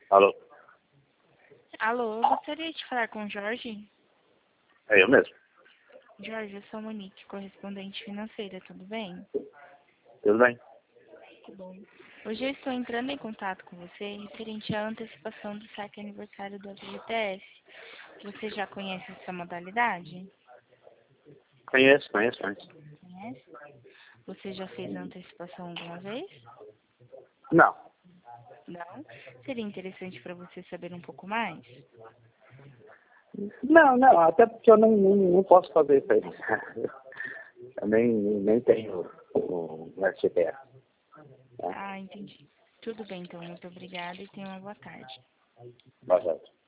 Alô? Alô, eu gostaria de falar com o Jorge. É eu mesmo. Jorge, eu sou a Monique, correspondente financeira, tudo bem? Tudo bem? Que bom. Hoje eu estou entrando em contato com você referente à antecipação do saque aniversário do FGTS. Você já conhece essa modalidade? Conheço. Conhece? Você já fez a antecipação alguma vez? Não. Não? Seria interessante para você saber um pouco mais? Não, até porque eu não posso fazer isso aí. Eu nem tenho o FGTS. Ah, entendi. Tudo bem, então. Muito obrigada e tenha uma boa tarde. Boa tarde.